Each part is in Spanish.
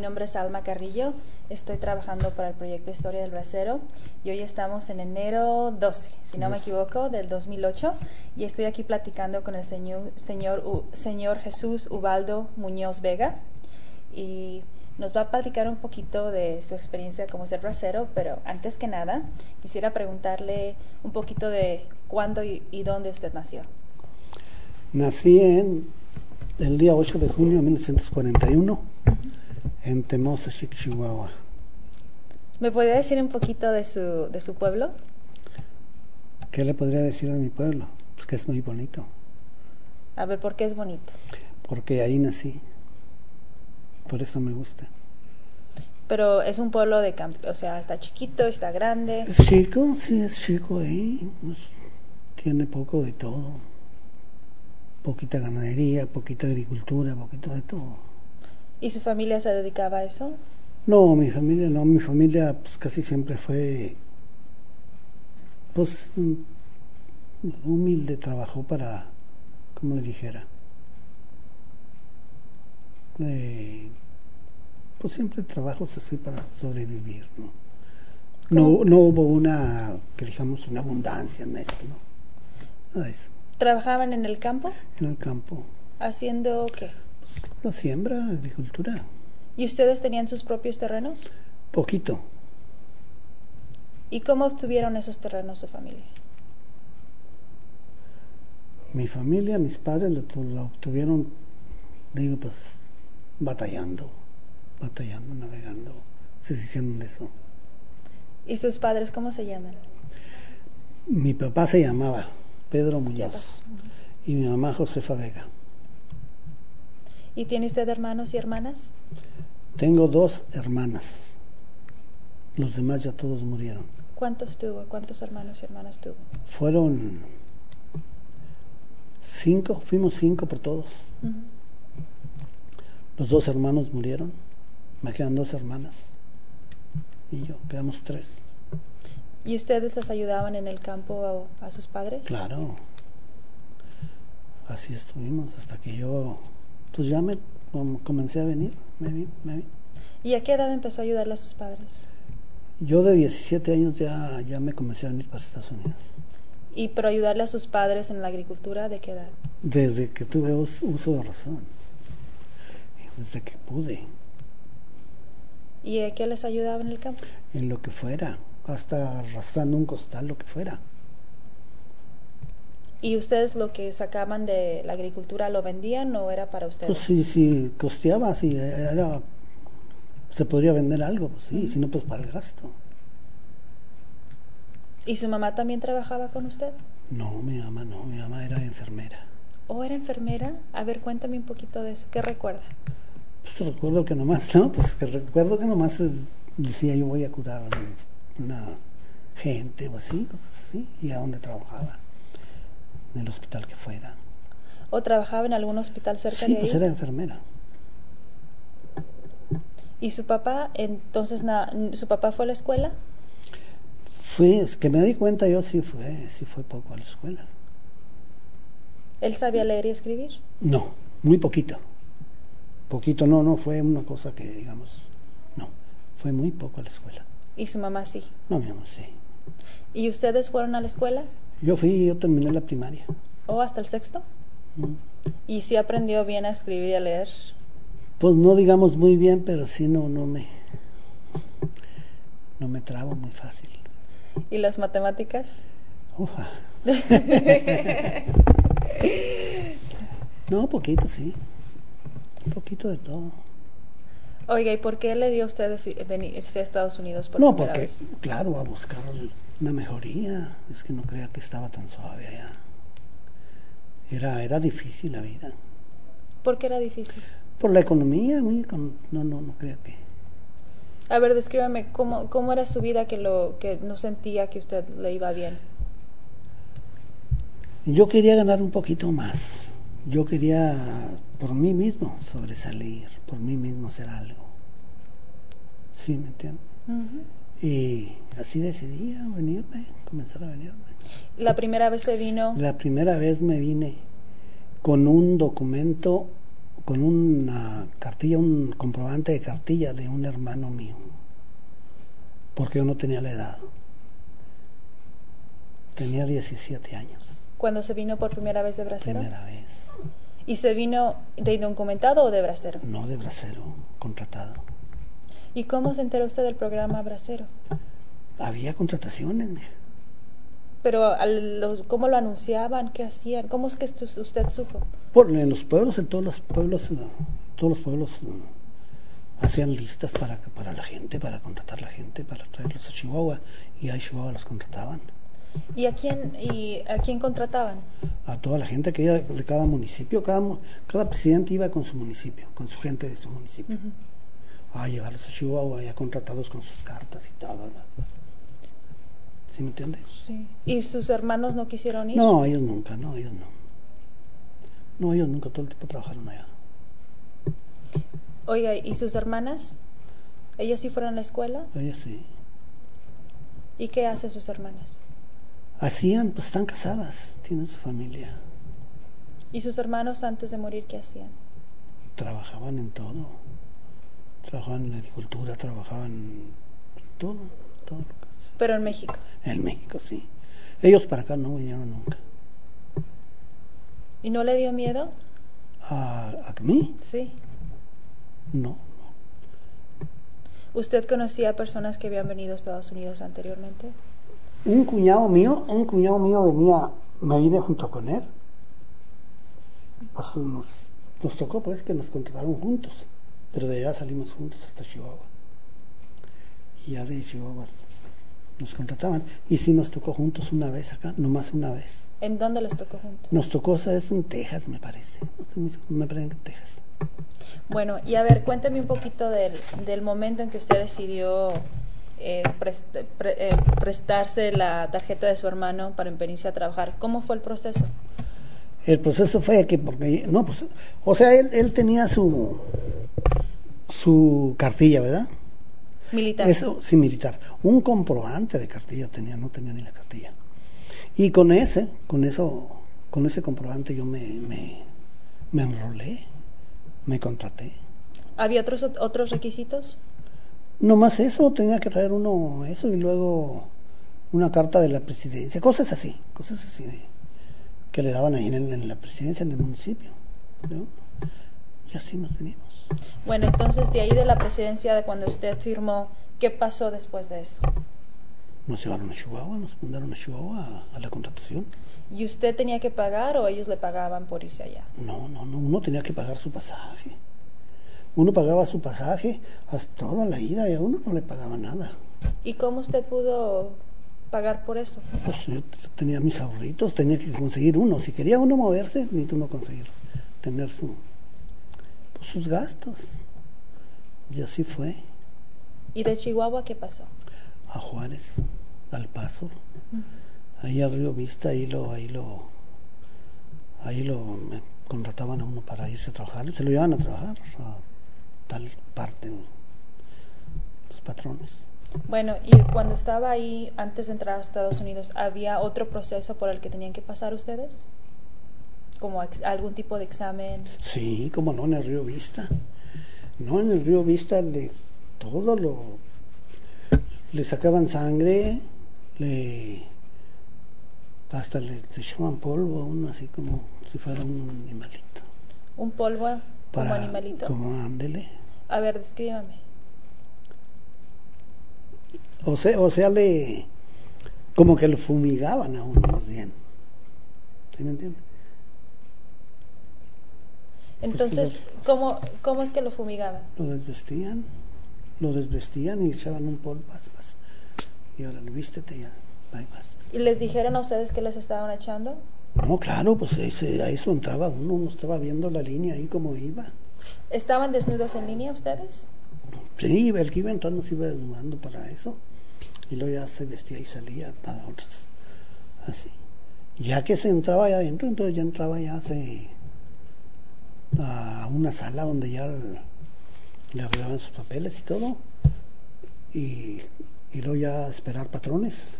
nombre es Alma Carrillo, estoy trabajando para el proyecto Historia del Bracero y hoy estamos en enero 12, si no me equivoco, del 2008 y estoy aquí platicando con el señor Jesús Ubaldo Muñoz Vega y nos va a platicar un poquito de su experiencia como ser bracero, pero antes que nada quisiera preguntarle un poquito de cuándo y dónde usted nació. Nací el día 8 de junio de 1941 en Temozachic, Chihuahua. ¿Me podría decir un poquito de su pueblo? ¿Qué le podría decir de mi pueblo? Pues que es muy bonito. A ver, ¿por qué es bonito? Porque ahí nací. Por eso me gusta. Pero es un pueblo de campo, o sea, está chiquito, está grande. Es chico, sí, es chico ahí. Pues, tiene poco de todo. Poquita ganadería, poquita agricultura, poquito de todo. ¿Y su familia se dedicaba a eso? No, mi familia pues casi siempre fue pues humilde, trabajó para, como le dijera, pues siempre trabajos así para sobrevivir, ¿no? No hubo una, que digamos, una abundancia en esto, ¿no? Nada de eso. ¿Trabajaban en el campo? En el campo. ¿Haciendo qué? Pues, la siembra, agricultura. ¿Y ustedes tenían sus propios terrenos? Poquito. ¿Y cómo obtuvieron esos terrenos su familia? Mi familia, mis padres lo obtuvieron, digo, pues, batallando, navegando, se hicieron de eso. ¿Y sus padres cómo se llaman? Mi papá se llamaba Pedro Muñoz y mi mamá Josefa Vega. ¿Y tiene usted hermanos y hermanas? Tengo 2 hermanas, los demás ya todos murieron. ¿Cuántos tuvo? ¿Cuántos hermanos y hermanas tuvo? Fueron 5, fuimos 5 por todos. Los 2 hermanos murieron, me quedan 2 hermanas y yo, quedamos 3. ¿Y ustedes les ayudaban en el campo a sus padres? Claro, así estuvimos hasta que yo, pues ya comencé a venir, me vi. ¿Y a qué edad empezó a ayudarle a sus padres? Yo de 17 años ya me comencé a venir para Estados Unidos. ¿Y por ayudarle a sus padres en la agricultura de qué edad? Desde que tuve uso de razón, desde que pude. ¿Y a qué les ayudaba en el campo? En lo que fuera, hasta arrastrando un costal, lo que fuera. ¿Y ustedes lo que sacaban de la agricultura lo vendían o era para ustedes? Pues sí, costeaba, sí, se podría vender algo, pues sí, si no, pues para el gasto. ¿Y su mamá también trabajaba con usted? No, mi mamá era enfermera. ¿O era enfermera? A ver, cuéntame un poquito de eso, ¿qué recuerda? Pues recuerdo que nomás, decía yo voy a curar a una gente o así, cosas así, y a donde trabajaba, en el hospital que fuera. ¿O trabajaba en algún hospital cerca de ahí? Sí, pues era enfermera. ¿Y su papá, entonces, su papá fue a la escuela? Es que me di cuenta yo, sí fue poco a la escuela. ¿Él sabía leer y escribir? No, muy poquito. Poquito, no fue una cosa que digamos, no, fue muy poco a la escuela. ¿Y su mamá sí? No, mi mamá sí. ¿Y ustedes fueron a la escuela? Yo terminé la primaria. ¿O hasta el sexto? ¿Y sí aprendió bien a escribir y a leer? Pues no digamos muy bien, pero sí no me trabo muy fácil. ¿Y las matemáticas? Ufa. No, poquito, sí. Un poquito de todo. Oiga, ¿y por qué le dio a usted venirse a Estados Unidos por primera vez? No, porque, claro, a buscar una mejoría. Es que no creía que estaba tan suave allá. Era difícil la vida. ¿Por qué era difícil? Por la economía, no creo que... A ver, descríbame, ¿cómo era su vida que no sentía que usted le iba bien? Yo quería ganar un poquito más. Yo quería, por mí mismo, sobresalir, por mí mismo hacer algo. ¿Sí me entiendes? Y así decidí comenzar a venirme. ¿La primera vez se vino? La primera vez me vine con un documento con una cartilla, un comprobante de cartilla de un hermano mío, porque yo no tenía la edad. Tenía 17 años. ¿Cuando se vino por primera vez de Bracero? Primera vez. ¿Y se vino de indocumentado o de Bracero? No, de Bracero, contratado. ¿Y cómo se enteró usted del programa Bracero? Había contrataciones. Pero ¿cómo lo anunciaban? ¿Qué hacían? ¿Cómo es que usted supo? En los pueblos, en todos los pueblos, hacían listas para la gente, para contratar la gente, para traerlos a Chihuahua, y a Chihuahua los contrataban. ¿Y a quién contrataban? A toda la gente que iba de cada municipio, cada presidente iba con su municipio, con su gente de su municipio. A llevarlos a Chihuahua, ya contratados con sus cartas y todo. ¿Sí me entiendes? Sí. ¿Y sus hermanos no quisieron ir? No, ellos nunca, no, ellos no. No, ellos nunca, todo el tiempo trabajaron allá. Oiga, ¿y sus hermanas? ¿Ellas sí fueron a la escuela? Ellas sí. ¿Y qué hacen sus hermanas? Hacían, pues están casadas, tienen su familia. ¿Y sus hermanos antes de morir qué hacían? Trabajaban en todo. Trabajaban en la agricultura, trabajaban en todo lo que hacían. ¿Pero en México? En México, sí. Ellos para acá no vinieron nunca. ¿Y no le dio miedo? ¿A mí? Sí. No. ¿Usted conocía a personas que habían venido a Estados Unidos anteriormente? Un cuñado mío me vine junto con él. Pues nos tocó pues que nos contrataron juntos, pero de allá salimos juntos hasta Chihuahua. Y ya de Chihuahua nos contrataban, y sí nos tocó juntos una vez acá, nomás una vez. ¿En dónde les tocó juntos? Nos tocó, ¿sabes? En Texas, me parece. Me parece que en Texas. Bueno, y a ver, cuéntame un poquito del momento en que usted decidió prestarse la tarjeta de su hermano para venirse a trabajar. ¿Cómo fue el proceso? El proceso fue que, o sea, él tenía su cartilla, ¿verdad? Militar. Eso, sí, militar. Un comprobante de cartilla tenía, no tenía ni la cartilla. Y con ese comprobante yo me enrolé, me contraté. ¿Había otros requisitos? No más eso, tenía que traer uno eso y luego una carta de la presidencia, cosas así que le daban ahí en la presidencia, en el municipio, ¿no? Y así nos venimos. Bueno, entonces de ahí de la presidencia, de cuando usted firmó, ¿qué pasó después de eso? Nos llevaron a Chihuahua, nos mandaron a Chihuahua a la contratación. ¿Y usted tenía que pagar o ellos le pagaban por irse allá? No, uno tenía que pagar su pasaje. Uno pagaba su pasaje hasta toda la ida y a uno no le pagaba nada. ¿Y cómo usted pudo pagar por eso? Pues yo tenía mis ahorritos, tenía que conseguir uno. Si quería uno moverse, necesita uno conseguir, tener sus gastos. Y así fue. ¿Y de Chihuahua qué pasó? A Juárez, al Paso. Ahí a Río Vista, ahí lo me contrataban a uno para irse a trabajar, se lo llevaban a trabajar a tal parte, los patrones. Bueno, y cuando estaba ahí, antes de entrar a Estados Unidos, ¿había otro proceso por el que tenían que pasar ustedes? ¿Como algún tipo de examen? Sí, como no, en el Río Vista. No, en el Río Vista le sacaban sangre, hasta le echaban polvo a uno, así como si fuera un animalito. ¿Un polvo como animalito? Como ándele. A ver, descríbame. O sea, como que lo fumigaban a uno más bien. ¿Sí me entiende? Entonces, ¿cómo es que lo fumigaban? Lo desvestían y echaban un polvo, vas. Y ahora vístete ya, ahí vas. ¿Y les dijeron a ustedes que les estaban echando? No, claro, pues a eso entraba uno estaba viendo la línea ahí como iba. ¿Estaban desnudos en línea ustedes? Sí, el que iba entrando se iba desnudando para eso, y luego ya se vestía y salía para otros, así. Ya que se entraba allá adentro, entonces ya entraba a una sala donde ya le arreglaban sus papeles y todo, y luego ya esperar patrones.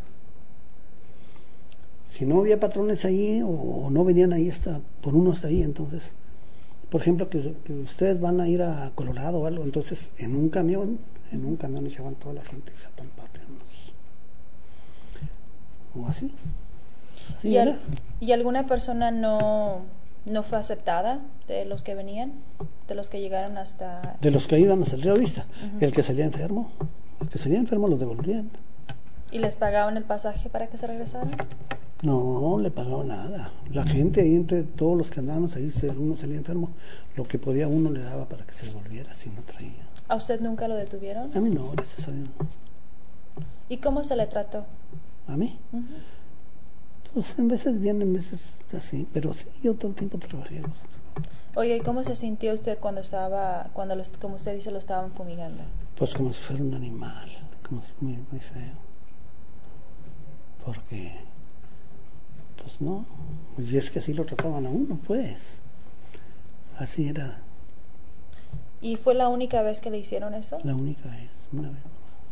Si no había patrones ahí o no venían ahí por uno hasta ahí, entonces por ejemplo, que ustedes van a ir a Colorado o algo, entonces en un camión echaban toda la gente a tal parte. O así. ¿Y alguna persona no fue aceptada de los que venían? ¿De los que llegaron hasta...? De los que iban a salir a vista. El que salía enfermo. El que salía enfermo lo devolvían. ¿Y les pagaban el pasaje para que se regresaran? No le pagaban nada. La gente ahí, entre todos los que andábamos ahí, uno salía enfermo. Lo que podía uno le daba para que se devolviera si no traía. ¿A usted nunca lo detuvieron? A mí no, gracias a Dios. ¿Y cómo se le trató? ¿A mí? Pues en veces bien, en veces así, pero sí, yo todo el tiempo trabajé. Oye, ¿y cómo se sintió usted cuando como usted dice, lo estaban fumigando? Pues como si fuera un animal, como si muy, muy feo. Porque, pues no, y es que así lo trataban a uno, pues. Así era. ¿Y fue la única vez que le hicieron eso? La única vez, una vez.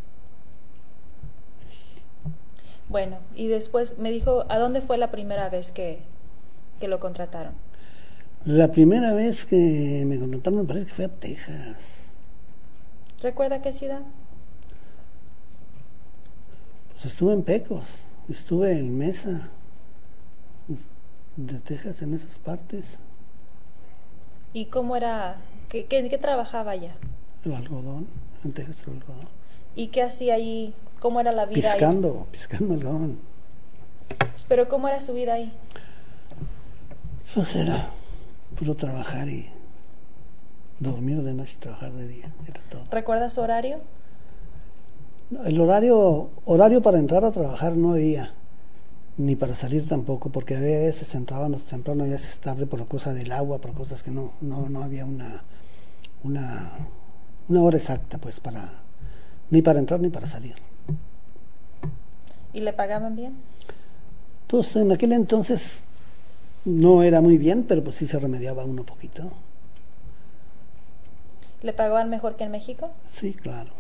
Bueno, y después me dijo, ¿a dónde fue la primera vez que lo contrataron? La primera vez que me contrataron me parece que fue a Texas. ¿Recuerda qué ciudad? Pues estuve en Pecos, estuve en Mesa, de Texas, en esas partes. ¿Y cómo era? ¿Qué trabajaba allá? El algodón, en Texas el algodón. ¿Y qué hacía ahí? ¿Cómo era la vida piscando algodón. ¿Pero cómo era su vida ahí? Pues era puro trabajar y dormir de noche y trabajar de día, era todo. ¿Recuerda su horario? El horario para entrar a trabajar no había, ni para salir tampoco, porque a veces entrábamos temprano y a veces tarde por cosa del agua, por cosas que no había una hora exacta, pues, ni para entrar ni para salir. ¿Y le pagaban bien? Pues en aquel entonces no era muy bien, pero pues sí se remediaba uno poquito. ¿Le pagaban mejor que en México? Sí, claro.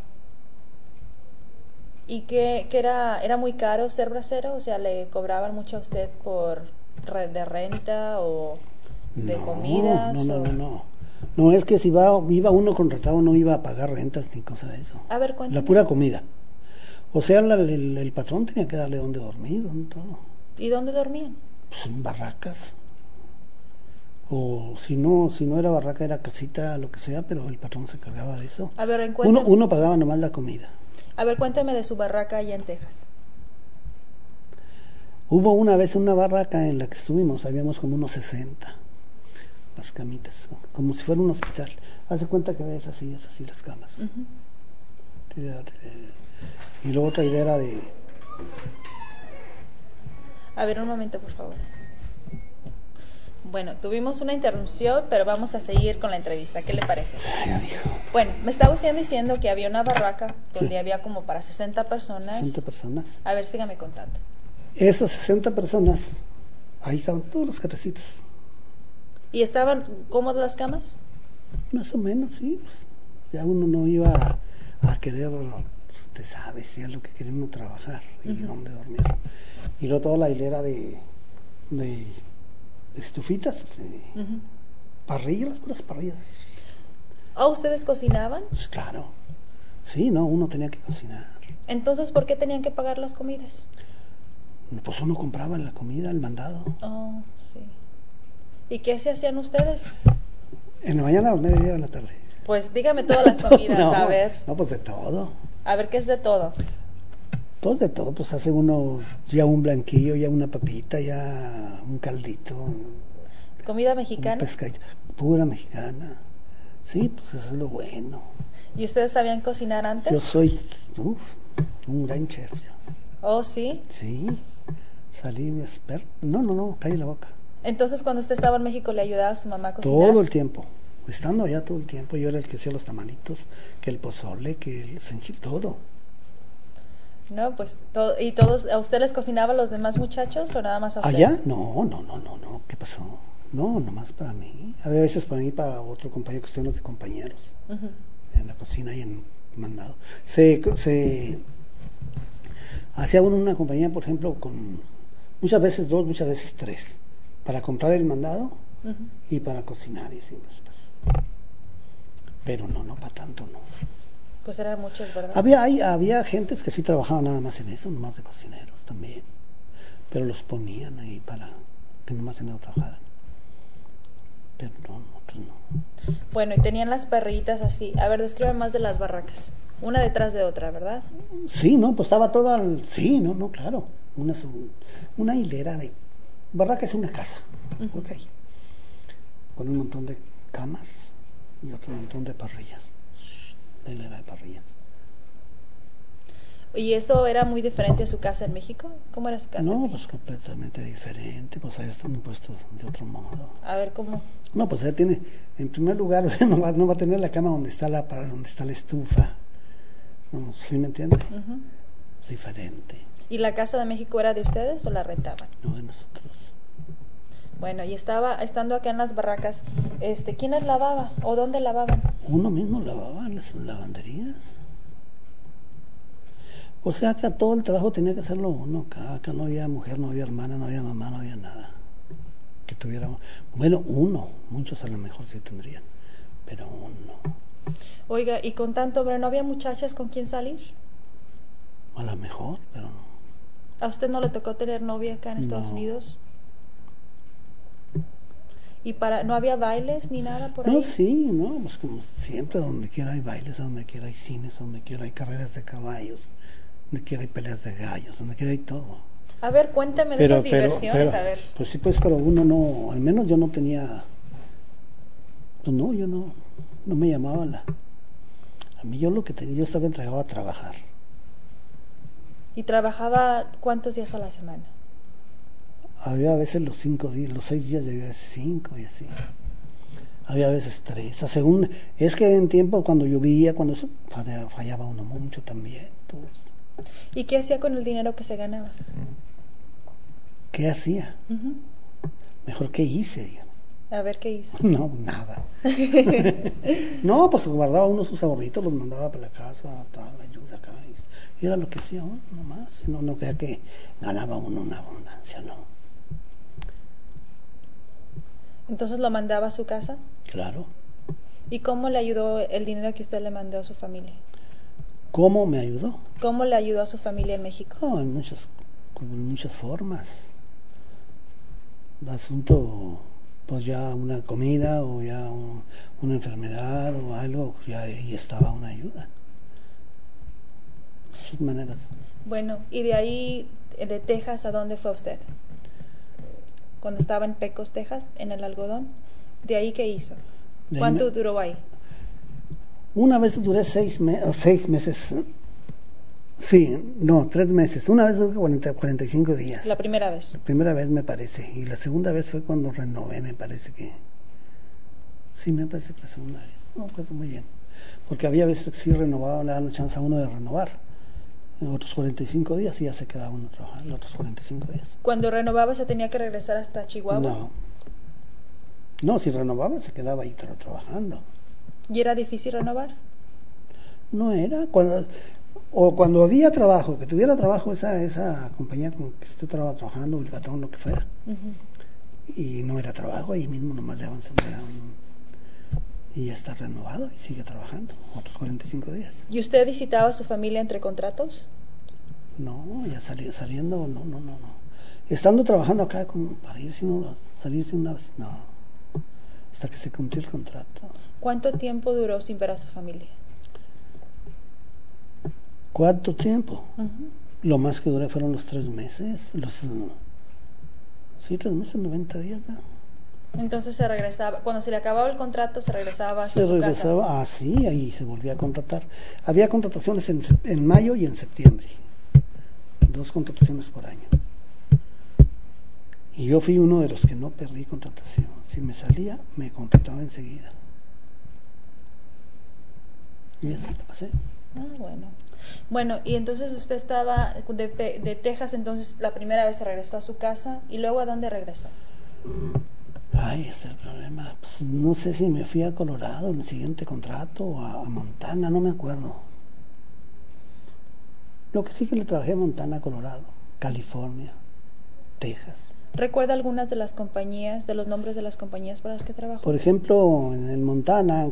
¿Y que era muy caro ser bracero? O sea, ¿le cobraban mucho a usted de renta o de comidas? No, es que si iba uno contratado no iba a pagar rentas ni cosa de eso. A ver, cuéntame. La pura comida. O sea, el patrón tenía que darle donde dormir, todo. ¿Y dónde dormían? Pues en barracas. O si no era barraca, era casita, lo que sea, pero el patrón se encargaba de eso. A ver, uno pagaba nomás la comida. A ver, cuéntame de su barraca allá en Texas. Hubo una vez una barraca en la que estuvimos, habíamos como unos 60, las camitas, como si fuera un hospital. Haz de cuenta que ves así, es así las camas. Y luego otra idea era de... A ver, un momento, por favor. Bueno, tuvimos una interrupción, pero vamos a seguir con la entrevista. ¿Qué le parece? Bueno, me estaba usted diciendo que había una barraca donde había como para 60 personas. 60 personas. A ver, sígame contando. Esas 60 personas, ahí estaban todos los catecitos. ¿Y estaban cómodas las camas? Más o menos, sí. Pues, ya uno no iba a querer, usted sabe, si es lo que quiere uno trabajar y dónde dormir. Y luego toda la hilera de estufitas, parrillas, las puras parrillas. ¿Ustedes cocinaban? Pues claro. Sí, no, uno tenía que cocinar. Entonces, ¿por qué tenían que pagar las comidas? Pues uno compraba la comida, el mandado. Oh, sí. ¿Y qué se hacían ustedes? En la mañana, a la mediodía, en la tarde. Pues dígame todas las comidas, a ver. No, pues de todo. A ver, ¿qué es de todo? Pues de todo, pues hace uno ya un blanquillo, ya una papita, ya un caldito. ¿Comida mexicana? Un pescadito, pura mexicana. Sí, pues eso es lo bueno. ¿Y ustedes sabían cocinar antes? Yo soy un gran chef. ¿Oh, sí? Sí, salí experto. No, calle la boca. Entonces, cuando usted estaba en México, ¿le ayudaba a su mamá a cocinar? Todo el tiempo. Estando allá todo el tiempo, yo era el que hacía los tamalitos, que el pozole, que el senchil, todo. No, pues, ¿y todos, a usted les cocinaba a los demás muchachos o nada más a usted? ¿Allá? No, ¿qué pasó? No, nomás para mí. A veces para mí, para otro compañero, cuestiones de compañeros, en la cocina y en mandado. Se hacía uno una compañía, por ejemplo, con muchas veces 2, muchas veces 3, para comprar el mandado y para cosinar, y así, pues. Pero no para tanto, no. Pues eran muchos, ¿verdad? Había gentes que sí trabajaban nada más en eso, nomás de cocineros también. Pero los ponían ahí para que nomás en eso trabajaran. Pero no, nosotros no. Bueno, y tenían las parrillitas así. A ver, describe más de las barracas. Una detrás de otra, ¿verdad? Sí, no, pues estaba toda, sí, no, claro. Una hilera de barraca es una casa, ok, con un montón de camas y otro montón de parrillas, la hilera de parrillas. ¿Y eso era muy diferente a su casa en México? ¿Cómo era su casa en No, México? pues completamente diferente, pues allá están puestos de otro modo. A ver, ¿cómo? No, pues allá tiene, en primer lugar, no va a tener la cama donde está la estufa. No, ¿sí me entiende? Es diferente. ¿Y la casa de México era de ustedes o la rentaban? No, de nosotros. Bueno, y estando acá en las barracas, ¿quiénes lavaban o dónde lavaban? Uno mismo lavaba en las lavanderías. O sea que todo el trabajo tenía que hacerlo uno. Acá no había mujer, no había hermana, no había mamá, no había nada. Que tuviera, bueno, uno, muchos a lo mejor sí tendrían, pero uno. Oiga, y con tanto hombre, ¿no había muchachas con quien salir? A lo mejor, pero no. ¿A usted no le tocó tener novia acá en Estados Unidos? ¿Y no había bailes ni nada por ahí? No, sí, no, pues como siempre, donde quiera hay bailes, donde quiera hay cines, donde quiera hay carreras de caballos, donde quiera hay peleas de gallos, donde quiera hay todo. A ver, cuéntame de esas diversiones, a ver. Pues sí, pues, pero uno no, al menos yo no tenía, pues no, yo no me llamaba a mí yo lo que tenía, yo estaba entregado a trabajar. ¿Y trabajaba cuántos días a la semana? Había a veces los 5 días, los 6 días, y había veces 5 y así. Había a veces 3. Según, es que en tiempo cuando llovía, cuando eso, fallaba uno mucho también. Entonces, ¿y qué hacía con el dinero que se ganaba? ¿qué hacía? Mejor, ¿qué hice? Digo. A ver, ¿qué hizo? No, nada. No, pues guardaba uno sus ahorritos, los mandaba para la casa, tal, ayuda acá. Y era lo que hacía uno, nomás. No creía que ganaba uno una abundancia, no. ¿Entonces lo mandaba a su casa? Claro. ¿Y cómo le ayudó el dinero que usted le mandó a su familia? ¿Cómo me ayudó? ¿Cómo le ayudó a su familia en México? No, en muchas formas. Asunto, pues ya una comida o ya una enfermedad o algo, ya ahí estaba una ayuda. Muchas maneras. Bueno, y de ahí, de Texas, ¿a dónde fue usted? Cuando estaba en Pecos, Texas, en el algodón. ¿De ahí qué hizo? ¿Cuánto duró ahí? Una vez duré 6 meses. Sí, no, 3 meses. Una vez duré 45 días. ¿La primera vez? La primera vez me parece. Y la segunda vez fue cuando renové, me parece que... Sí, me parece que la segunda vez. No, fue muy bien. Porque había veces que sí renovaba, le daban chance a uno de renovar. En otros 45 días y ya se quedaba uno trabajando, otros 45 días. ¿Cuando renovaba se tenía que regresar hasta Chihuahua? No, si renovaba se quedaba ahí trabajando. ¿Y era difícil renovar? No era, cuando había trabajo, que tuviera trabajo esa compañía con que usted estaba trabajando, el patrón, lo que fuera, y no era trabajo, ahí mismo nomás le daban seguridad y ya está renovado y sigue trabajando otros 45 días. ¿Y usted visitaba a su familia entre contratos? No, ya saliendo, no. Estando trabajando acá para salirse una vez, no, hasta que se cumplió el contrato. ¿Cuánto tiempo duró sin ver a su familia? ¿Cuánto tiempo? Lo más que duré fueron los 3 meses, 3 meses, 90 días ya. Entonces se regresaba, cuando se le acababa el contrato, se regresaba hasta su casa. Se regresaba, sí, ahí se volvía a contratar. Había contrataciones en mayo y en septiembre. 2 contrataciones por año. Y yo fui uno de los que no perdí contratación. Si me salía, me contrataba enseguida. Y así lo pasé. Bueno, y entonces usted estaba de Texas, entonces la primera vez se regresó a su casa, y luego ¿a dónde regresó? Ay, ese es el problema. Pues, no sé si me fui a Colorado en el siguiente contrato o a Montana, no me acuerdo. Lo que sí que le trabajé a Montana, Colorado, California, Texas. ¿Recuerda algunas de las compañías, de los nombres de las compañías para las que trabajó? Por ejemplo, en el Montana,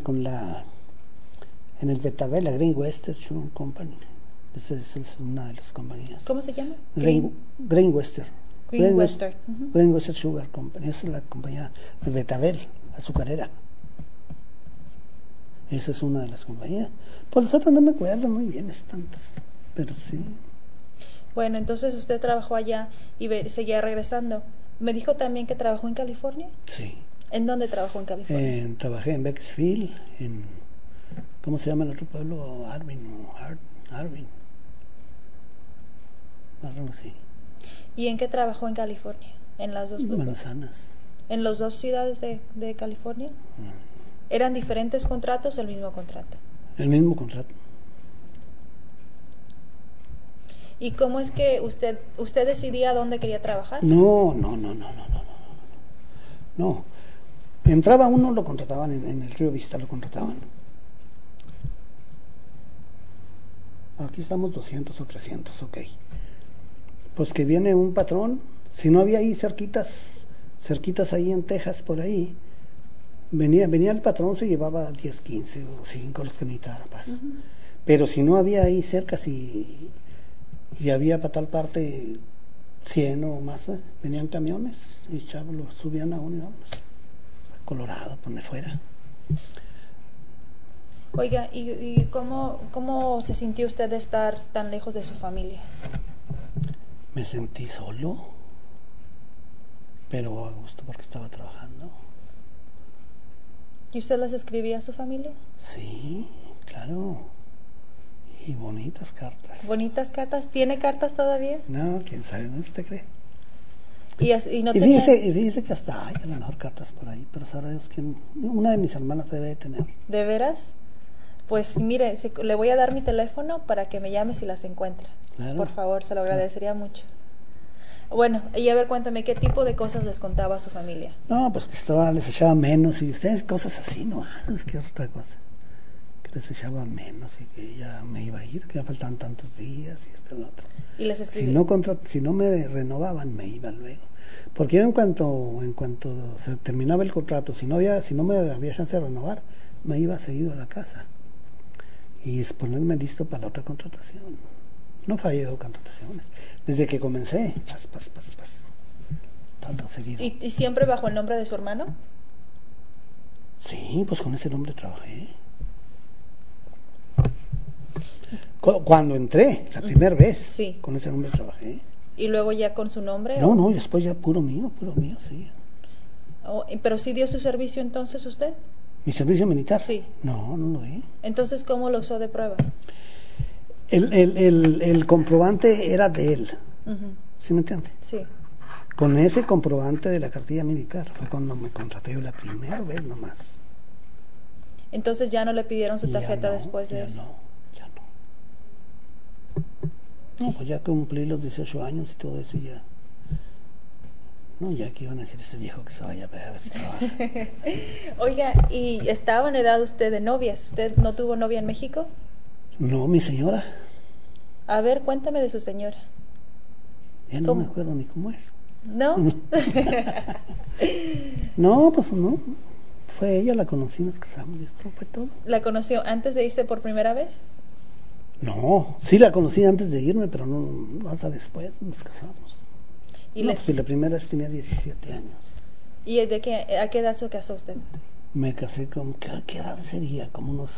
en el Betabel, la Grain Western Sugar Company. Esa es una de las compañías. ¿Cómo se llama? Grain Western. Grain Western. Grain Western Sugar Company. Esa es la compañía de Betabel, azucarera. Esa es una de las compañías. Pues las otras no me acuerdo muy bien, es tantas, pero sí. Bueno, entonces usted trabajó allá y seguía regresando. ¿Me dijo también que trabajó en California? Sí. ¿En dónde trabajó en California? Trabajé en Becksville, ¿cómo se llama el otro pueblo? Arvin. Algo así. ¿Y en qué trabajó en California? En las dos manzanas. ¿En las dos ciudades de California? ¿Eran diferentes contratos o el mismo contrato? El mismo contrato. ¿Y cómo es que usted decidía dónde quería trabajar? No. Entraba uno, lo contrataban en el Río Vista, lo contrataban. Aquí estamos 200 o 300, ok. Pues que viene un patrón, si no había ahí cerquitas ahí en Texas, por ahí, venía el patrón, se llevaba 10, 15 o 5 los que necesitara paz. Pero si no había ahí cerca, y había para tal parte 100 o más, venían camiones y chavos lo subían a uno y vámonos a Colorado, por donde fuera. Oiga, ¿y cómo se sintió usted de estar tan lejos de su familia? Me sentí solo, pero a gusto porque estaba trabajando. ¿Y usted les escribía a su familia? Sí, claro. Y bonitas cartas. ¿Bonitas cartas? ¿Tiene cartas todavía? No, quién sabe, no usted cree. Y no fíjese que hasta hay a lo mejor cartas por ahí, pero sabrá Dios que una de mis hermanas debe de tener. ¿De veras? Pues mire, le voy a dar mi teléfono para que me llame si las encuentra. Claro. Por favor, se lo agradecería mucho. Bueno, y a ver, cuéntame, ¿qué tipo de cosas les contaba a su familia? No, pues que les echaba menos y ustedes cosas así, no, es que otra cosa. Que les echaba menos y que ya me iba a ir, que ya faltaban tantos días y esto y lo otro. ¿Y les escribí? Si no me renovaban, me iba luego. Porque yo en cuanto se terminaba el contrato, si no me había chance de renovar, me iba seguido a la casa y es ponerme listo para la otra contratación. No fallé de contrataciones. Desde que comencé, todo seguido. ¿Y siempre bajo el nombre de su hermano? Sí, pues con ese nombre trabajé. Cuando entré, la primera vez, sí, con ese nombre trabajé. ¿Y luego ya con su nombre? No, después ya puro mío, sí. ¿Pero sí dio su servicio entonces usted? ¿Mi servicio militar? Sí. No lo di. Entonces, ¿cómo lo usó de prueba? El comprobante era de él. ¿Sí me entiende? Sí. Con ese comprobante de la cartilla militar fue cuando me contraté yo la primera vez nomás. Entonces ya no le pidieron su tarjeta después de eso. Ya no. No, pues ya cumplí los 18 años y todo eso ya. No, ya que iban a decir ese viejo que se vaya a ver si trabaja. Oiga, ¿y estaba en edad usted de novias? ¿Usted no tuvo novia en México? No, mi señora. A ver, cuéntame de su señora. Ya no me acuerdo ni cómo es. ¿No? No, pues no. Fue ella, la conocí, nos casamos y esto fue todo. ¿La conoció antes de irse por primera vez? No, sí la conocí antes de irme, pero no hasta después nos casamos. ¿Y sí, la primera vez tenía 17 años. ¿Y a qué edad se casó usted? Me casé con, ¿qué edad sería? Como unos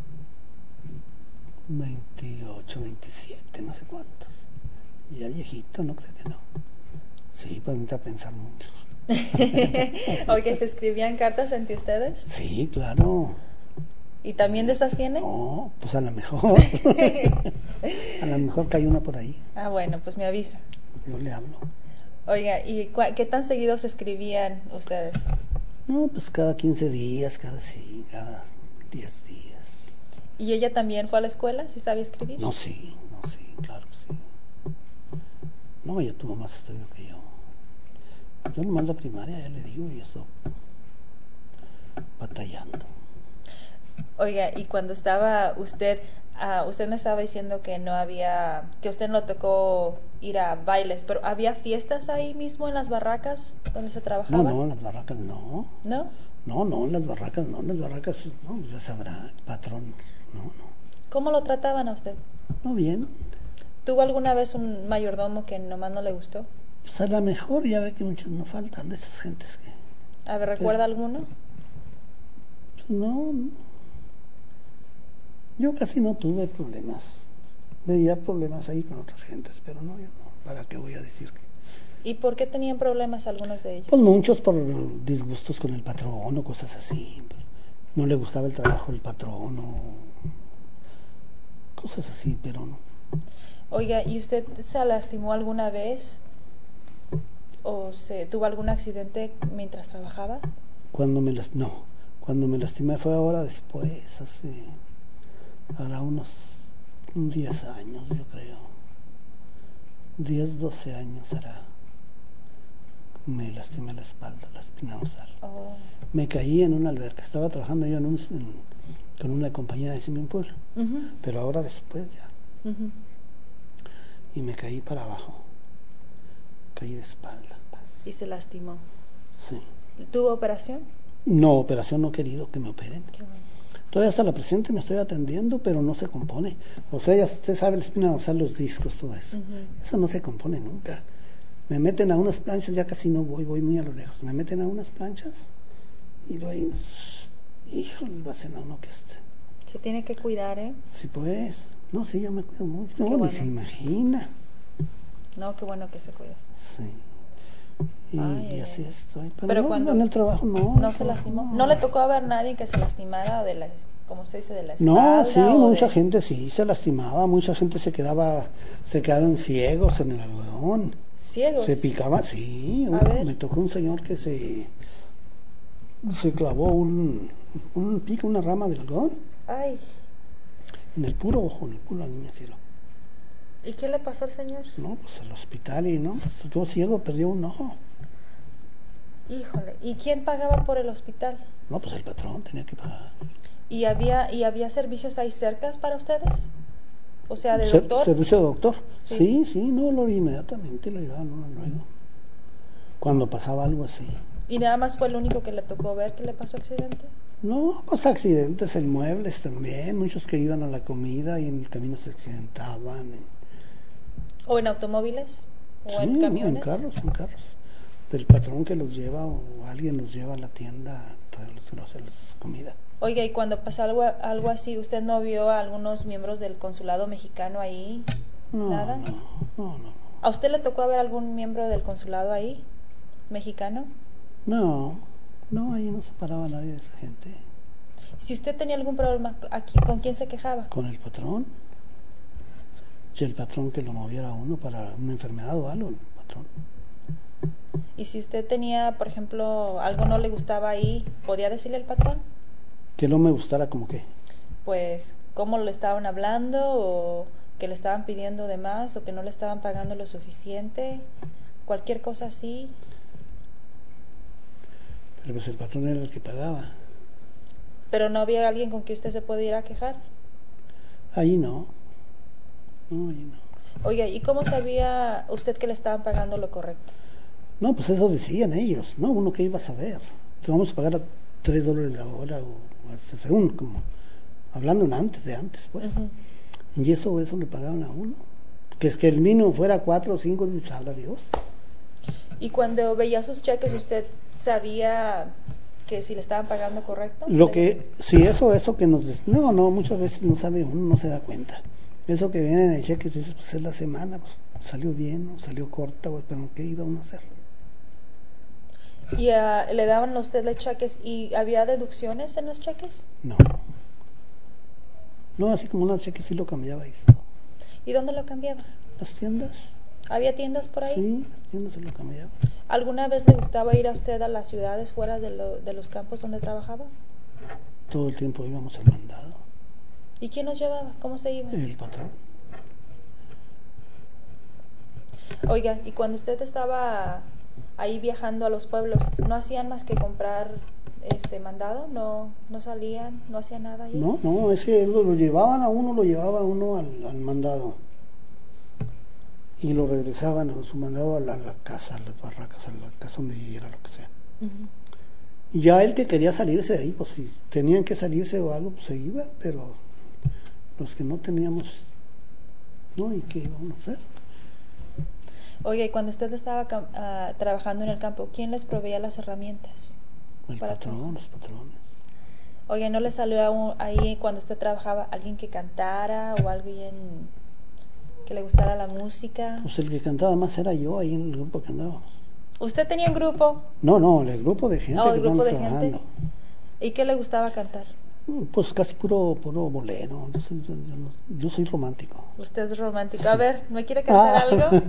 28, 27, no sé cuántos. Ya viejito, no creo que no. Sí, pues necesita pensar mucho. Oye, ¿se escribían cartas entre ustedes? Sí, claro. ¿Y también de esas tiene? No, pues a lo mejor. A lo mejor que hay una por ahí. Ah, bueno, pues me avisa. Yo le hablo. Oiga, ¿y qué tan seguido se escribían ustedes? No, pues cada 15 días, cada 10 días. ¿Y ella también fue a la escuela? ¿Sí sabía escribir? No, sí, claro que sí. No, ella tuvo más estudio que yo. Yo nomás la primaria, ya le digo, y eso, batallando. Oiga, ¿y cuando estaba usted Usted me estaba diciendo que no había, que usted no tocó ir a bailes, pero ¿había fiestas ahí mismo en las barracas donde se trabajaba? No, en las barracas no. ¿No? No, en las barracas no, en las barracas no, pues ya sabrá el patrón, no. ¿Cómo lo trataban a usted? No, bien. ¿Tuvo alguna vez un mayordomo que nomás no le gustó? Pues a lo mejor ya ve que muchos no faltan de esas gentes que... A ver, ¿recuerda alguno? Pues no, yo casi no tuve problemas. Veía problemas ahí con otras gentes, pero no, yo no. ¿Para qué voy a decir que? ¿Y por qué tenían problemas algunos de ellos? Pues muchos por disgustos con el patrón o cosas así. No le gustaba el trabajo del patrón o cosas así, pero no. Oiga, ¿y usted se lastimó alguna vez o se tuvo algún accidente mientras trabajaba? Cuando me lastimé fue ahora después, ahora unos 10 años, yo creo. 10, 12 años hará. Me lastimé la espalda, la espina dorsal. Oh. Me caí en una alberca. Estaba trabajando yo con una compañía de swimming pool, pero ahora después ya. Y me caí para abajo. Caí de espalda. ¿Y se lastimó? Sí. ¿Tuvo operación? No, operación no he querido que me operen. Qué bueno. Todavía hasta la presente me estoy atendiendo, pero no se compone. O sea, ya usted sabe, la espina dorsal, los discos, todo eso. Eso no se compone nunca. Me meten a unas planchas, ya casi no voy muy a lo lejos. Me meten a unas planchas y luego, híjole, va a ser uno que esté. Se tiene que cuidar, ¿eh? Sí, pues. No, sí, yo me cuido mucho. No, bueno. ni se imagina. No, qué bueno que se cuida. Sí. Y así estoy. Pero no, cuando en el trabajo no. ¿No se lastimó? ¿No le tocó a ver nadie que se lastimara de la, como se dice, de la espalda? No, sí, mucha gente sí se lastimaba, mucha gente se quedaban ciegos en el algodón. ¿Ciegos? Se picaba, sí. Me tocó un señor que se clavó un pico, una rama del algodón. Ay. En el puro ojo, en el puro, la niña cielo. ¿Y qué le pasó al señor? No, pues al hospital y no, pues, quedó ciego, perdió un ojo. Híjole, ¿y quién pagaba por el hospital? No, pues el patrón tenía que pagar. ¿Y había servicios ahí cercas para ustedes? O sea, de doctor. ¿Servicio de doctor? Sí, no, inmediatamente lo llevaban uno luego. Cuando pasaba algo así. ¿Y nada más fue el único que le tocó ver que le pasó accidente? No, pues accidentes en muebles también, muchos que iban a la comida y en el camino se accidentaban. ¿O en automóviles? ¿O sí, en camiones? En carros. Del patrón que los lleva o alguien los lleva a la tienda a traerles comida. Oiga, y cuando pasó algo así, ¿usted no vio a algunos miembros del consulado mexicano ahí? ¿Nada? No. ¿A usted le tocó ver algún miembro del consulado ahí, mexicano? No, ahí no se paraba nadie de esa gente. Si usted tenía algún problema aquí, ¿con quién se quejaba? Con el patrón. Y el patrón que lo moviera a uno para una enfermedad o algo, el patrón. Y si usted tenía, por ejemplo, algo no le gustaba ahí, ¿podía decirle al patrón? Que no me gustara, ¿como qué? Pues, ¿cómo le estaban hablando? ¿O que le estaban pidiendo de más? ¿O que no le estaban pagando lo suficiente? Cualquier cosa así. Pero pues el patrón era el que pagaba. ¿Pero no había alguien con quien usted se pudiera quejar? Ahí no. Oiga, ¿y cómo sabía usted que le estaban pagando lo correcto? No, pues eso decían ellos, ¿no? Uno que iba a saber. Que vamos a pagar a $3 la hora o hasta según, como hablando de antes, pues. Y eso le pagaban a uno. Que es que el mínimo fuera 4 o 5, sabrá Dios. ¿Y cuando veía sus cheques, usted sabía que si le estaban pagando correcto? Eso que nos... No, muchas veces no sabe uno, no se da cuenta. Eso que viene en el cheque, dices, pues es la semana, pues salió bien o salió corta, pues, pero ¿qué iba uno a hacer? ¿Y le daban a usted los cheques y había deducciones en los cheques? No, así como unos cheques sí lo cambiaba y todo. ¿Y dónde lo cambiaba? Las tiendas. ¿Había tiendas por ahí? Sí, las tiendas se lo cambiaba. ¿Alguna vez le gustaba ir a usted a las ciudades fuera de los campos donde trabajaba? Todo el tiempo íbamos al mandado. ¿Y quién nos llevaba? ¿Cómo se iba? El patrón. Oiga, ¿y cuando usted estaba ahí viajando a los pueblos, no hacían más que comprar mandado? ¿No salían? ¿No hacían nada allí? No, es que lo llevaba a uno al mandado. Y lo regresaban a su mandado a la casa, a las barracas, a la casa donde viviera, lo que sea. Y ya el que quería salirse de ahí, pues si tenían que salirse o algo, pues se iba, pero los que no teníamos, ¿no? ¿Y qué íbamos a hacer? Oye, y cuando usted estaba trabajando en el campo, ¿quién les proveía las herramientas? Los patrones. Oye, ¿no le salió ahí cuando usted trabajaba alguien que cantara o alguien que le gustara la música? Pues el que cantaba más era yo ahí en el grupo que andábamos. ¿Usted tenía un grupo? No, el grupo de gente que estábamos trabajando. Gente. ¿Y qué le gustaba cantar? Pues casi puro bolero. Yo soy romántico. ¿Usted es romántico? A ver, ¿me quiere cantar algo?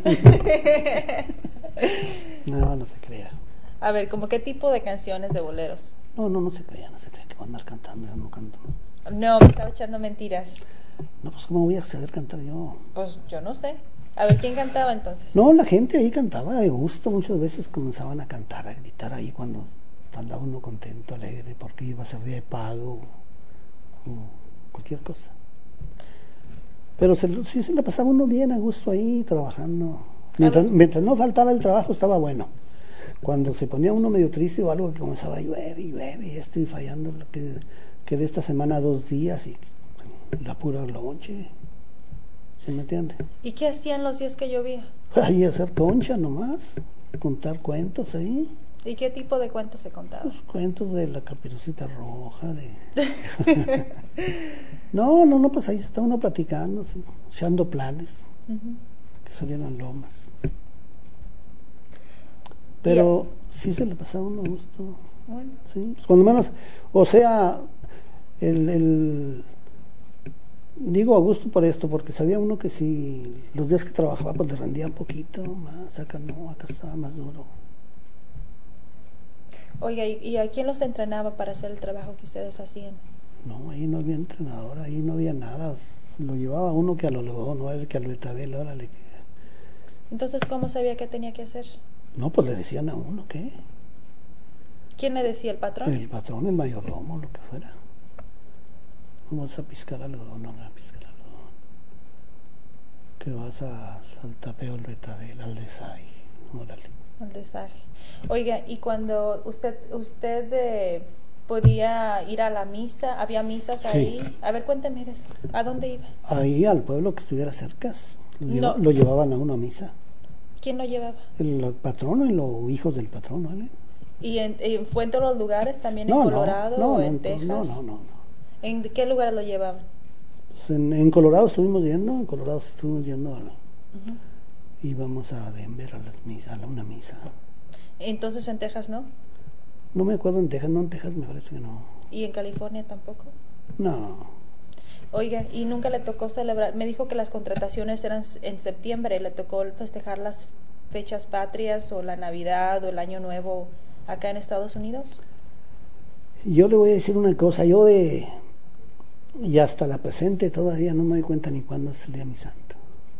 No se crea. A ver, ¿cómo qué tipo de canciones de boleros? No se crea que van a andar cantando, yo no canto. No, me estaba echando mentiras. No, pues ¿cómo voy a saber cantar yo? Pues yo no sé. A ver, ¿quién cantaba entonces? No, la gente ahí cantaba de gusto, muchas veces comenzaban a cantar, a gritar ahí cuando andaba uno contento, alegre, porque iba a ser día de pago o cualquier cosa. Pero sí se le pasaba uno bien a gusto ahí trabajando. Mientras no faltara el trabajo estaba bueno. Cuando se ponía uno medio triste o algo que comenzaba a llueve y estoy fallando, que de esta semana 2 días y la pura lonche. ¿Se me entiende? ¿Y qué hacían los días que llovía? Ahí hacer concha nomás, contar cuentos ahí. ¿Y qué tipo de cuentos se contaban? Los cuentos de la Caperucita Roja, No, pues ahí se está uno platicando, ¿sí? Echando planes, que salieran lomas. Pero sí se le pasaba uno a gusto. Bueno. Sí, pues cuando menos, o sea, digo a gusto por esto, porque sabía uno que si los días que trabajaba pues le rendía un poquito más, acá estaba más duro. Oiga, ¿y a quién los entrenaba para hacer el trabajo que ustedes hacían? No, ahí no había entrenador, ahí no había nada, lo llevaba uno que a lo León, no el que a lo Betabel, órale. Entonces, ¿cómo sabía qué tenía que hacer? No, pues le decían a uno, ¿qué? ¿Quién le decía, el patrón? El patrón, el mayordomo, lo que fuera. Vamos a piscar algodón, no vas a piscar algodón. Que vas al tapeo, al Betabel, al desaje, órale. Al desaje. Oiga, y cuando usted podía ir a la misa, ¿había misas ahí? Sí. A ver, cuénteme de eso. ¿A dónde iba? Ahí al pueblo que estuviera cerca, lo llevaban a una misa. ¿Quién lo llevaba? El patrono y los hijos del patrono, ¿vale? ¿Y fue en todos los lugares, también en Colorado o en Texas? No. ¿En qué lugares lo llevaban? Pues en Colorado estuvimos yendo, íbamos a Denver a una misa. Entonces en Texas, ¿no? No me acuerdo en Texas me parece que no. ¿Y en California tampoco? No. Oiga, ¿y nunca le tocó celebrar? Me dijo que las contrataciones eran en septiembre, ¿le tocó festejar las fechas patrias o la Navidad o el Año Nuevo acá en Estados Unidos? Yo le voy a decir una cosa, y hasta la presente todavía no me doy cuenta ni cuándo es el día de mi santo.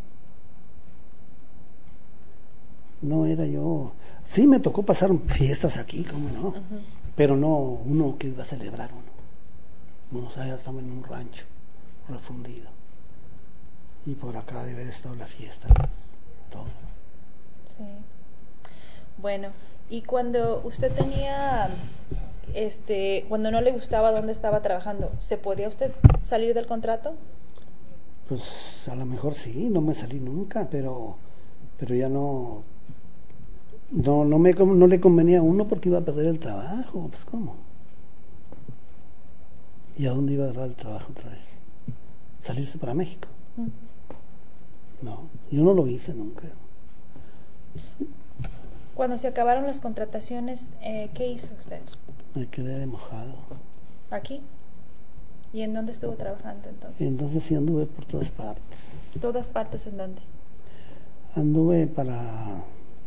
No era yo. Sí me tocó pasar fiestas aquí, cómo no, pero no uno que iba a celebrar uno. Ya estamos en un rancho refundido y por acá debe haber estado la fiesta, todo. Sí. Bueno, y cuando usted tenía, cuando no le gustaba dónde estaba trabajando, ¿se podía usted salir del contrato? Pues a lo mejor sí, no me salí nunca, pero ya no le convenía a uno porque iba a perder el trabajo, pues ¿cómo? ¿Y a dónde iba a agarrar el trabajo otra vez? ¿Salirse para México? No, yo no lo hice nunca. Cuando se acabaron las contrataciones, ¿qué hizo usted? Me quedé de mojado. ¿Aquí? ¿Y en dónde estuvo trabajando entonces? Entonces sí anduve por todas partes. ¿Todas partes en dónde? Anduve para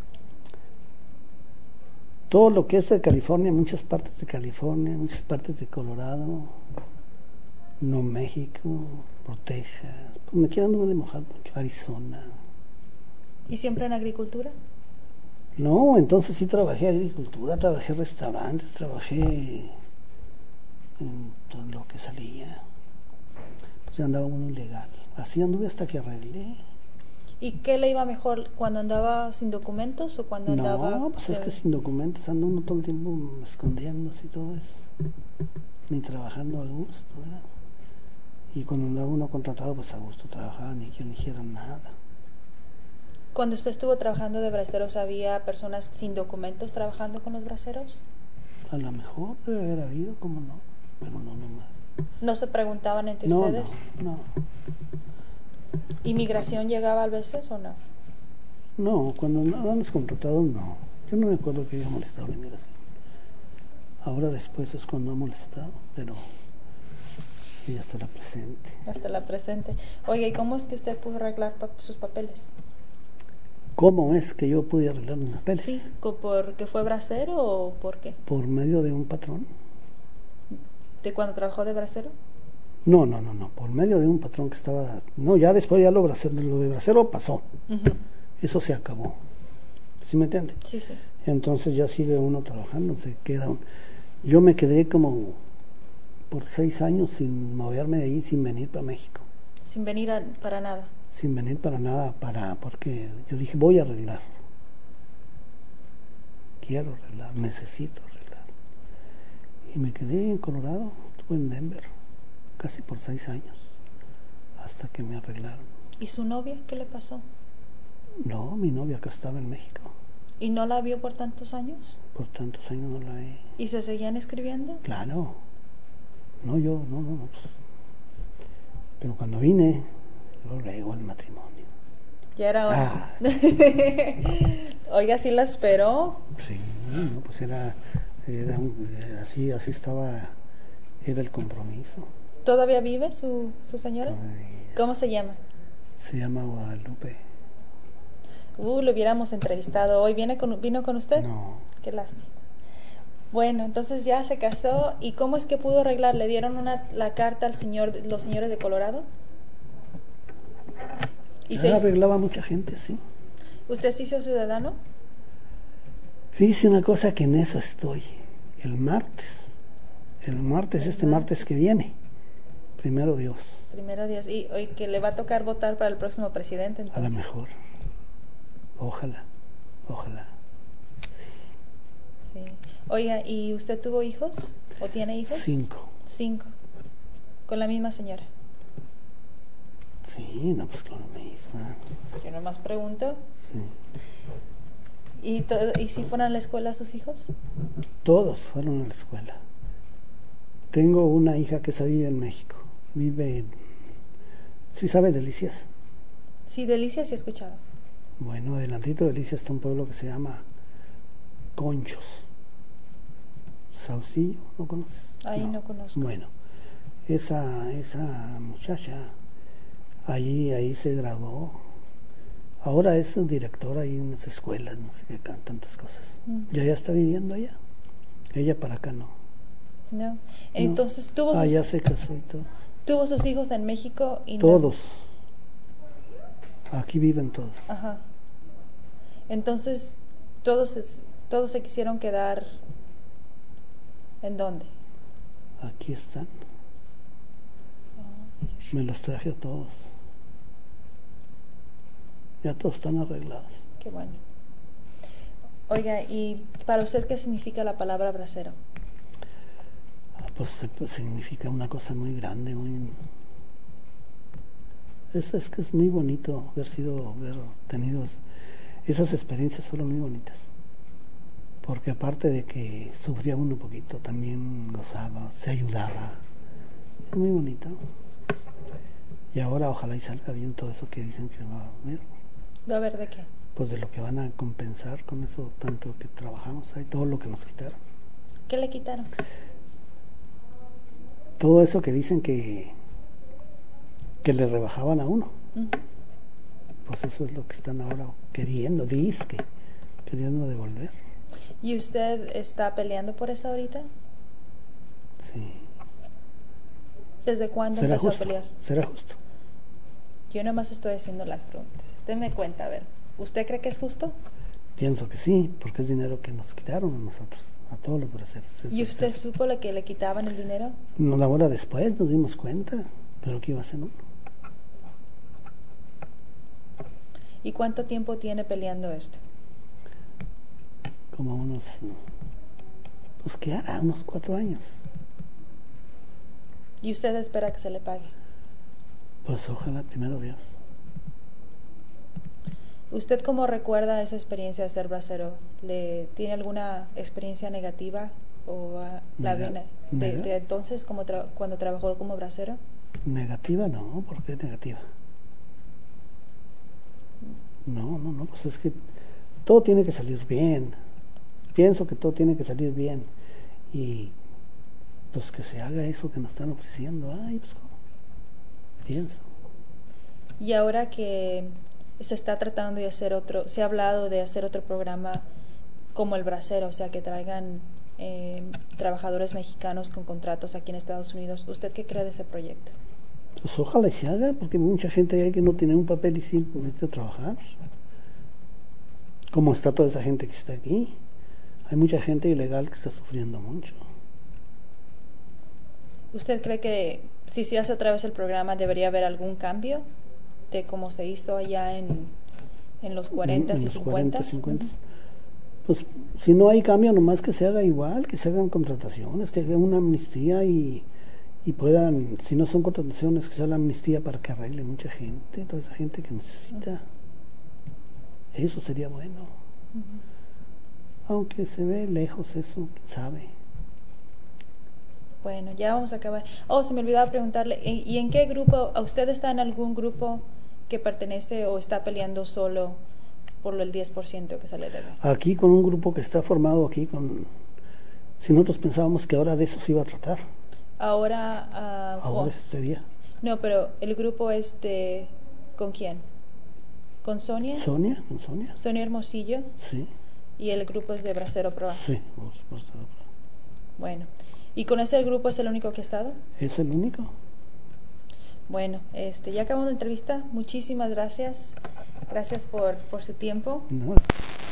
todo lo que es de California, muchas partes de California, muchas partes de Colorado, Nuevo México, por Texas, me quedé anduve de mojado mucho, Arizona. ¿Y siempre en agricultura? No, entonces sí trabajé agricultura, trabajé restaurantes, trabajé en todo lo que salía. Pues ya andaba uno ilegal. Así anduve hasta que arreglé. ¿Y qué le iba mejor, cuando andaba sin documentos o cuando andaba...? No, pues es que sin documentos anda uno todo el tiempo escondiéndose y todo eso. Ni trabajando a gusto, ¿verdad? Y cuando andaba uno contratado, pues a gusto trabajaba, ni quien le dijera nada. Cuando usted estuvo trabajando de braceros, ¿había personas sin documentos trabajando con los braceros? A lo mejor debe haber habido, como no, pero no más. ¿No se preguntaban entre No, ustedes? no. ¿Inmigración llegaba a veces o no? No, cuando andábamos contratados, no. Yo no me acuerdo que haya molestado la inmigración. Ahora después es cuando ha molestado, pero ella hasta la presente. Hasta la presente. Oye, ¿y cómo es que usted pudo arreglar sus papeles? ¿Cómo es que yo pude arreglar mis papeles? Sí, ¿porque fue bracero o por qué? Por medio de un patrón. ¿De cuando trabajó de bracero? No, por medio de un patrón que estaba... No, ya después ya lo de bracero pasó. Eso se acabó. ¿Sí me entiende? Sí, sí. Entonces ya sigue uno trabajando, se queda... Yo me quedé como por 6 años sin moverme de ahí, sin venir para México. Sin venir para nada. Sin venir para nada, porque yo dije, voy a arreglar. Quiero arreglar, necesito arreglar. Y me quedé en Colorado, estuve en Denver, casi por 6 años, hasta que me arreglaron. ¿Y su novia qué le pasó? No, mi novia acá estaba en México. ¿Y no la vio por tantos años? Por tantos años no la vi. ¿Y se seguían escribiendo? Claro. No, pues. Pero cuando vine, luego el matrimonio. Ya era hora. Oiga, ¿sí la esperó? Sí, no, pues era así estaba, era el compromiso. ¿Todavía vive su señora? Todavía. ¿Cómo se llama? Se llama Guadalupe. Lo hubiéramos entrevistado hoy. ¿Vino con usted? No. Qué lástima. Bueno, entonces ya se casó. ¿Y cómo es que pudo arreglar? ¿Le dieron la carta al los señores de Colorado? ¿Y se arreglaba mucha gente, sí. ¿Usted se hizo ciudadano? Fíjese una cosa, que en eso estoy. El martes, martes que viene. Primero Dios. Primero Dios. Y hoy que le va a tocar votar para el próximo presidente, entonces. A lo mejor. Ojalá. Sí. Oiga, ¿y usted tuvo hijos? ¿O tiene hijos? 5. 5. ¿Con la misma señora? Sí, no, pues con la misma. Yo nomás pregunto. Sí. ¿Y si fueron a la escuela sus hijos? Todos fueron a la escuela. Tengo una hija que vive en México. ¿Sí sabe Delicias? Sí, Delicias sí he escuchado. Bueno, adelantito de Delicias está un pueblo que se llama Conchos. Saucillo, ¿no conoces? Ahí no conozco. Bueno, esa muchacha ahí se graduó. Ahora es directora ahí en las escuelas, no sé qué, tantas cosas. Ya está viviendo allá. Ella para acá no. No. Entonces ya se casó y todo. ¿Tuvo sus hijos en México? Y todos. Aquí viven todos. Ajá. Entonces, todos se quisieron quedar. ¿En dónde? Aquí están. Me los traje a todos. Ya todos están arreglados. Qué bueno. Oiga, ¿y para usted qué significa la palabra bracero? Pues significa una cosa muy grande, es que es muy bonito haber tenido esas experiencias, fueron muy bonitas. Porque aparte de que sufría uno un poquito, también gozaba, se ayudaba. Es muy bonito. Y ahora ojalá y salga bien todo eso que dicen que va a haber. ¿Va a ver de qué? Pues de lo que van a compensar con eso tanto que trabajamos ahí, todo lo que nos quitaron. ¿Qué le quitaron? Todo eso que dicen que le rebajaban a uno. Pues eso es lo que están ahora queriendo devolver. ¿Y usted está peleando por eso ahorita? Sí. ¿Desde cuándo empezó a pelear? ¿Será justo? Yo nomás estoy haciendo las preguntas. Usted me cuenta, a ver, ¿usted cree que es justo? Pienso que sí, porque es dinero que nos quitaron a nosotros, a todos los braceros. ¿Y usted supo lo que le quitaban el dinero? Una hora después nos dimos cuenta, pero ¿qué iba a hacer uno? ¿Y cuánto tiempo tiene peleando esto? Como unos, pues ¿qué hará? Unos 4 años. ¿Y usted espera que se le pague? Pues ojalá, primero Dios. ¿Usted cómo recuerda esa experiencia de ser bracero? ¿Le tiene alguna experiencia negativa o de entonces cuando trabajó como bracero? Negativa no, ¿por qué negativa? No, pues es que todo tiene que salir bien. Pienso que todo tiene que salir bien y pues que se haga eso que nos están ofreciendo. Ay, pues ¿cómo? Pienso. Y ahora que se está tratando de hacer se ha hablado de hacer otro programa como el bracero, o sea, que traigan trabajadores mexicanos con contratos aquí en Estados Unidos. ¿Usted qué cree de ese proyecto? Pues ojalá y se haga, porque mucha gente hay que no tiene un papel y sí necesita trabajar. Como está toda esa gente que está aquí. Hay mucha gente ilegal que está sufriendo mucho. ¿Usted cree que si se hace otra vez el programa debería haber algún cambio de cómo se hizo allá en los 40s y 50s? Pues si no hay cambio, nomás que se haga igual, que se hagan contrataciones, que hagan una amnistía y puedan, si no son contrataciones, que sea la amnistía para que arregle mucha gente, toda esa gente que necesita. Eso sería bueno. Aunque se ve lejos eso, quién sabe. Bueno, ya vamos a acabar. Se me olvidaba preguntarle, ¿y en qué grupo? ¿Usted está en algún grupo que pertenece o está peleando solo por el 10% que se le debe? Aquí con un grupo que está formado aquí si nosotros pensábamos que ahora de eso se iba a tratar. Ahora es este día. No, pero el grupo es ¿con quién? ¿Con Sonia? Con Sonia. Sonia Hermosillo. Sí. Y el grupo es de Bracero Pro. Sí, Bracero Pro. Bueno, ¿y con ese grupo es el único que ha estado? Es el único. Bueno, ya acabamos la entrevista. Muchísimas gracias. Gracias por su tiempo. No.